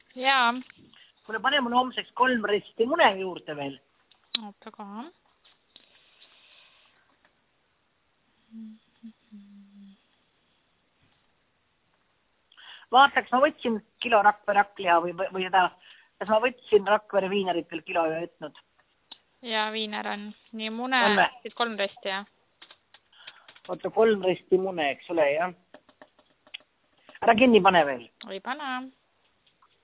Jaa. Kuule, pane mulle homseks 3 resti mune juurde veel. Oota ka. Vaataks, ma võtsin kilo Rakvere hakkliha või seda, kas ma võtsin Rakvere viinerit veel kilo ja võtnud? Jaa, viiner on. Nii mune, 3 resti, jah? Oota, 3 resti mune, eks ole, jah? Ära kinni pane veel. Ei pane.